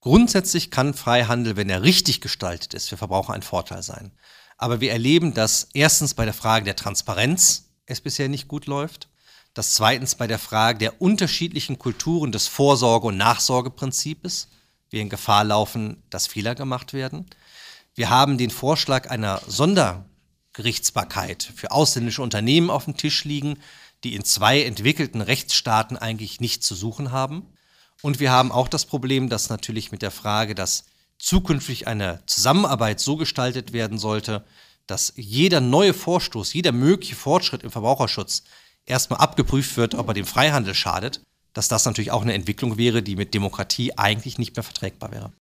Grundsätzlich kann Freihandel, wenn er richtig gestaltet ist, für Verbraucher ein Vorteil sein. Aber wir erleben, dass erstens bei der Frage der Transparenz es bisher nicht gut läuft, dass zweitens bei der Frage der unterschiedlichen Kulturen des Vorsorge- und Nachsorgeprinzips wir in Gefahr laufen, dass Fehler gemacht werden. Wir haben den Vorschlag einer Sondergerichtsbarkeit für ausländische Unternehmen auf dem Tisch liegen, die in 2 entwickelten Rechtsstaaten eigentlich nichts zu suchen haben. Und wir haben auch das Problem, dass natürlich mit der Frage, dass zukünftig eine Zusammenarbeit so gestaltet werden sollte, dass jeder neue Vorstoß, jeder mögliche Fortschritt im Verbraucherschutz erstmal abgeprüft wird, ob er dem Freihandel schadet, dass das natürlich auch eine Entwicklung wäre, die mit Demokratie eigentlich nicht mehr verträgbar wäre.